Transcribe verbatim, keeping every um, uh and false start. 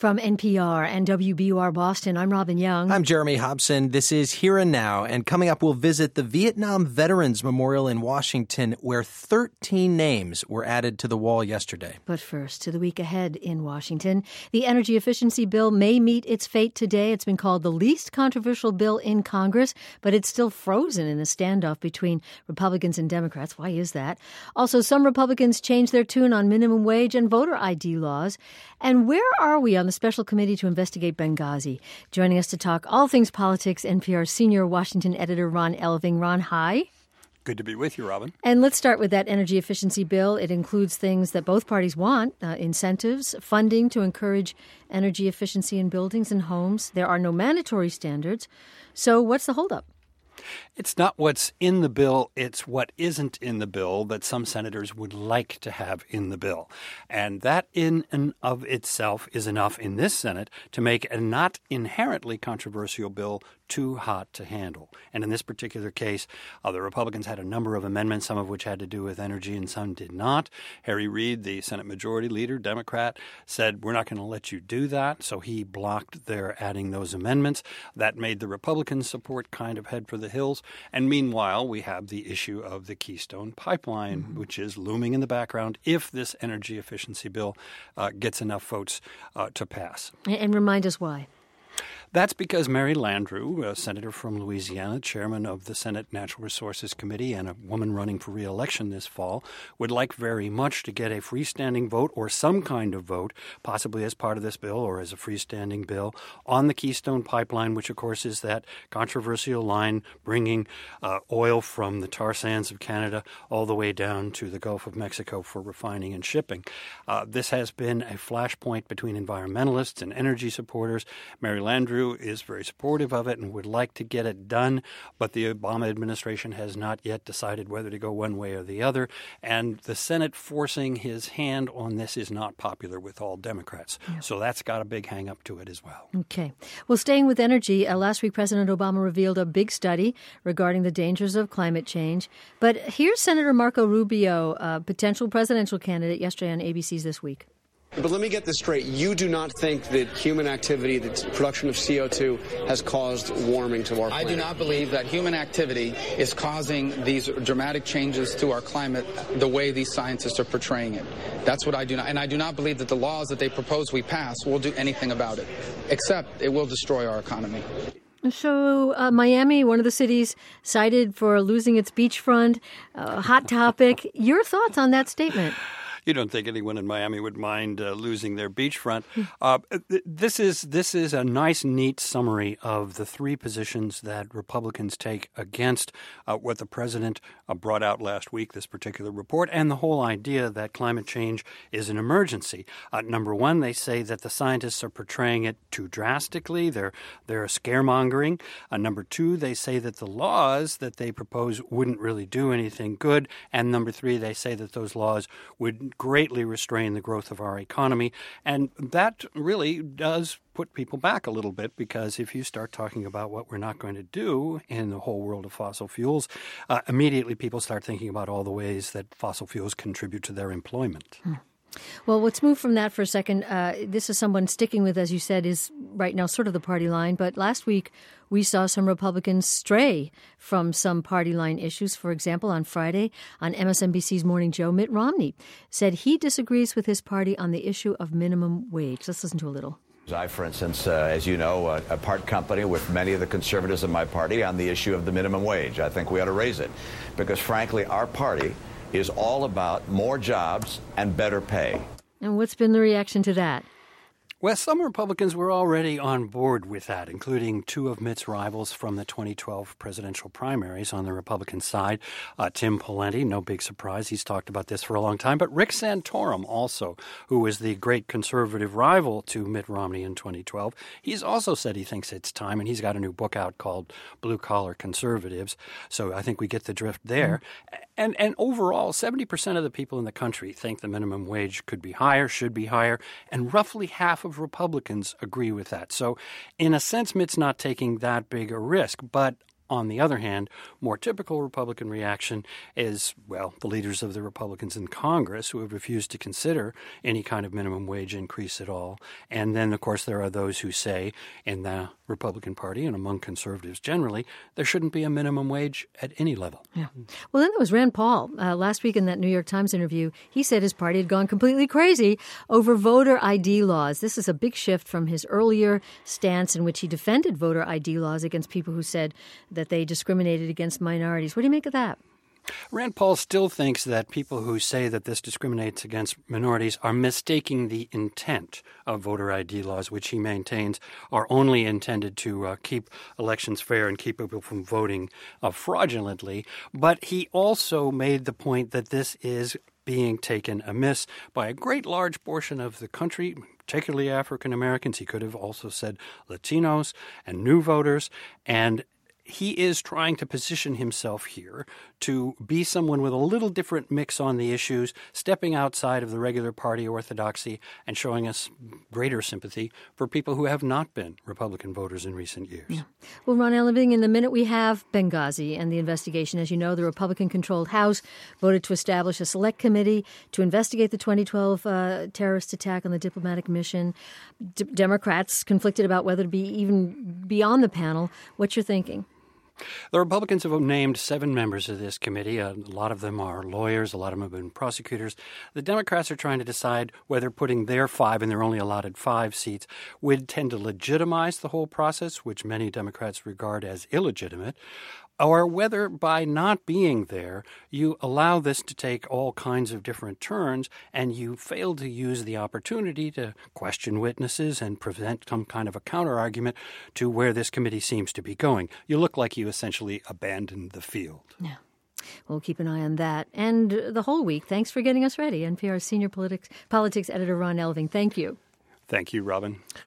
From N P R and W B U R Boston, I'm Robin Young. I'm Jeremy Hobson. This is Here and Now. And coming up, we'll visit the Vietnam Veterans Memorial in Washington, where thirteen names were added to the wall yesterday. But first, to the week ahead in Washington. The energy efficiency bill may meet its fate today. It's been called the least controversial bill in Congress, but it's still frozen in a standoff between Republicans and Democrats. Why is that? Also, some Republicans changed their tune on minimum wage and voter I D laws. And where are we on the special committee to investigate Benghazi? Joining us to talk all things politics, N P R senior Washington editor Ron Elving. Ron, hi. Good to be with you, Robin. And let's start with that energy efficiency bill. It includes things that both parties want, uh, incentives, funding to encourage energy efficiency in buildings and homes. There are no mandatory standards. So what's the holdup? It's not what's in the bill, it's what isn't in the bill that some senators would like to have in the bill. And that in and of itself is enough in this Senate to make a not inherently controversial bill too hot to handle. And in this particular case, uh, the Republicans had a number of amendments, some of which had to do with energy and some did not. Harry Reid, the Senate Majority Leader, Democrat, said, we're not going to let you do that. So he blocked their adding those amendments. That made the Republican support kind of head for the hills. And meanwhile, we have the issue of the Keystone Pipeline, mm-hmm. which is looming in the background if this energy efficiency bill uh, gets enough votes uh, to pass. And remind us why. That's because Mary Landrieu, a senator from Louisiana, chairman of the Senate Natural Resources Committee and a woman running for re-election this fall, would like very much to get a freestanding vote or some kind of vote, possibly as part of this bill or as a freestanding bill, on the Keystone Pipeline, which, of course, is that controversial line bringing uh, oil from the tar sands of Canada all the way down to the Gulf of Mexico for refining and shipping. Uh, this has been a flashpoint between environmentalists and energy supporters. Mary Landrieu is very supportive of it and would like to get it done, but the Obama administration has not yet decided whether to go one way or the other, and the Senate forcing his hand on this is not popular with all Democrats. Yeah. So that's got a big hang up to it as well. Okay. Well, staying with energy, uh, last week President Obama revealed a big study regarding the dangers of climate change. But here's Senator Marco Rubio, uh, potential presidential candidate, yesterday on A B C's This Week. But let me get this straight. You do not think that human activity, the production of C O two, has caused warming to our planet? I do not believe that human activity is causing these dramatic changes to our climate the way these scientists are portraying it. That's what I do not. And I do not believe that the laws that they propose we pass will do anything about it, except it will destroy our economy. So uh, Miami, one of the cities cited for losing its beachfront, uh, hot topic. Your thoughts on that statement? You don't think anyone in Miami would mind uh, losing their beachfront. Uh, th- this is this is a nice, neat summary of the three positions that Republicans take against uh, what the president uh, brought out last week, this particular report, and the whole idea that climate change is an emergency. Uh, number one, they say that the scientists are portraying it too drastically. They're, they're scaremongering. Uh, number two, they say that the laws that they propose wouldn't really do anything good. And number three, they say that those laws would greatly restrain the growth of our economy. And that really does put people back a little bit, because if you start talking about what we're not going to do in the whole world of fossil fuels, uh, immediately people start thinking about all the ways that fossil fuels contribute to their employment. Hmm. Well, let's move from that for a second. Uh, this is someone sticking with, as you said, is right now sort of the party line. But last week, we saw some Republicans stray from some party line issues. For example, on Friday, on M S N B C's Morning Joe, Mitt Romney said he disagrees with his party on the issue of minimum wage. Let's listen to a little. I, for instance, uh, as you know, uh, a part company with many of the conservatives in my party on the issue of the minimum wage. I think we ought to raise it because, frankly, our party is all about more jobs and better pay. And what's been the reaction to that? Well, some Republicans were already on board with that, including two of Mitt's rivals from the twenty twelve presidential primaries on the Republican side. Uh, Tim Pawlenty, no big surprise. He's talked about this for a long time. But Rick Santorum also, who was the great conservative rival to Mitt Romney in twenty twelve, he's also said he thinks it's time, and he's got a new book out called Blue Collar Conservatives. So I think we get the drift there. Mm-hmm. And, and overall, seventy percent of the people in the country think the minimum wage could be higher, should be higher, and roughly half of Republicans agree with that. So in a sense, Mitt's not taking that big a risk. But On the other hand, more typical Republican reaction is, well, the leaders of the Republicans in Congress who have refused to consider any kind of minimum wage increase at all. And then, of course, there are those who say in the Republican Party and among conservatives generally, there shouldn't be a minimum wage at any level. Yeah. Well, then there was Rand Paul. Uh, last week in that New York Times interview, he said his party had gone completely crazy over voter I D laws. This is a big shift from his earlier stance in which he defended voter I D laws against people who said that they discriminated against minorities. What do you make of that? Rand Paul still thinks that people who say that this discriminates against minorities are mistaking the intent of voter I D laws, which he maintains are only intended to uh, keep elections fair and keep people from voting uh, fraudulently. But he also made the point that this is being taken amiss by a great large portion of the country, particularly African Americans. He could have also said Latinos and new voters. And he is trying to position himself here to be someone with a little different mix on the issues, stepping outside of the regular party orthodoxy and showing us greater sympathy for people who have not been Republican voters in recent years. Yeah. Well, Ron Elving, in the minute we have Benghazi and the investigation. As you know, the Republican-controlled House voted to establish a select committee to investigate the twenty twelve uh, terrorist attack on the diplomatic mission. D- Democrats conflicted about whether to be even be on the panel. What's your thinking? The Republicans have named seven members of this committee. A lot of them are lawyers. A lot of them have been prosecutors. The Democrats are trying to decide whether putting their five, and they're only allotted five seats, would tend to legitimize the whole process, which many Democrats regard as illegitimate, or whether by not being there, you allow this to take all kinds of different turns and you fail to use the opportunity to question witnesses and present some kind of a counter-argument to where this committee seems to be going. You look like you essentially abandoned the field. Yeah. We'll keep an eye on that. And the whole week, thanks for getting us ready. N P R's senior politics, politics editor Ron Elving, thank you. Thank you, Robin.